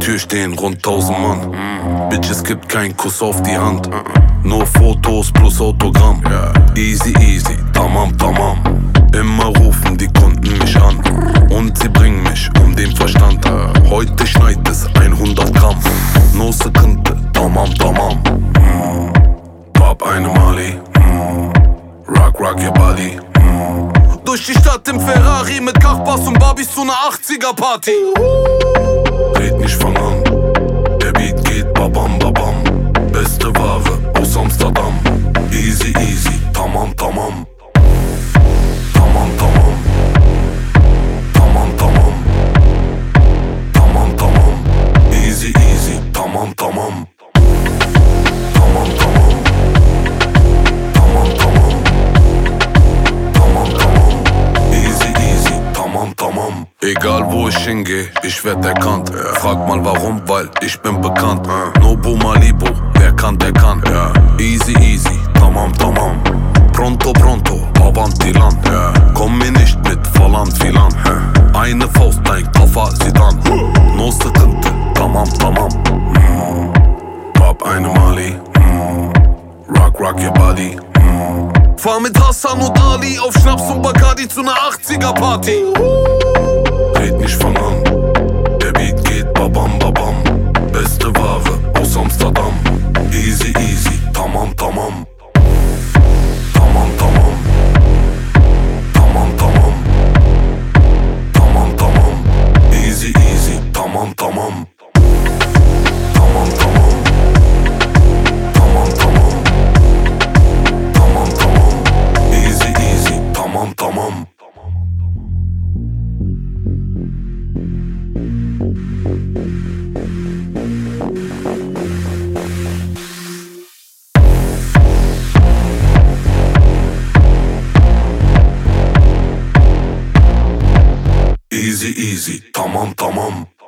Tür stehen rund 1000 Mann. Bitch, es gibt keinen Kuss auf die Hand. Nur Fotos plus Autogramm. Easy, easy, tamam, tamam. Immer rufen die Kunden mich an und sie bringen mich um den Verstand. Heute schneit es 100 Gramm. No Sekinte, tamam, tamam. Pop eine Mali. Rock, rock your body. Durch die Stadt im Ferrari mit Kachbass und Barbies zu ner 80er Party. Red nicht, fang an. Der Beat geht babam, babam. Beste Ware aus Amsterdam. Easy, easy, tamam, tamam. Tamam, tamam. Tamam, tamam. Tamam, tamam. Easy, easy, tamam, tamam. Tamam, tamam. Tamam, tamam. Tamam, tamam. Easy, easy, tamam, tamam. Egal wo ich hingehe, ich werd erkannt. Frag mal warum, weil ich bin bekannt. Nobu Malibu, wer kann, der kann. Easy, easy, tamam, tamam. Pronto, pronto, avanti land. Komm mir nicht mit Volland, Filan. Eine Faust, dein Koffer, sieht an. No Sekinte, tamam, tamam. Pop eine Mali. Rock, rock your body. Fahr mit Hassan und Ali auf Schnaps und Bacardi zu ner 80er Party. Red nicht, fang an. Der Beat geht babam, babam. Beste Ware aus Amsterdam. Easy, easy, tamam, tamam. Tamam, tamam. Tamam, tamam. Tamam, tamam. Easy, easy, tamam, tamam. Tamam, tamam. Tamam, tamam. Tamam, tamam. Easy, easy, tamam, tamam. Easy, easy, tamam, tamam.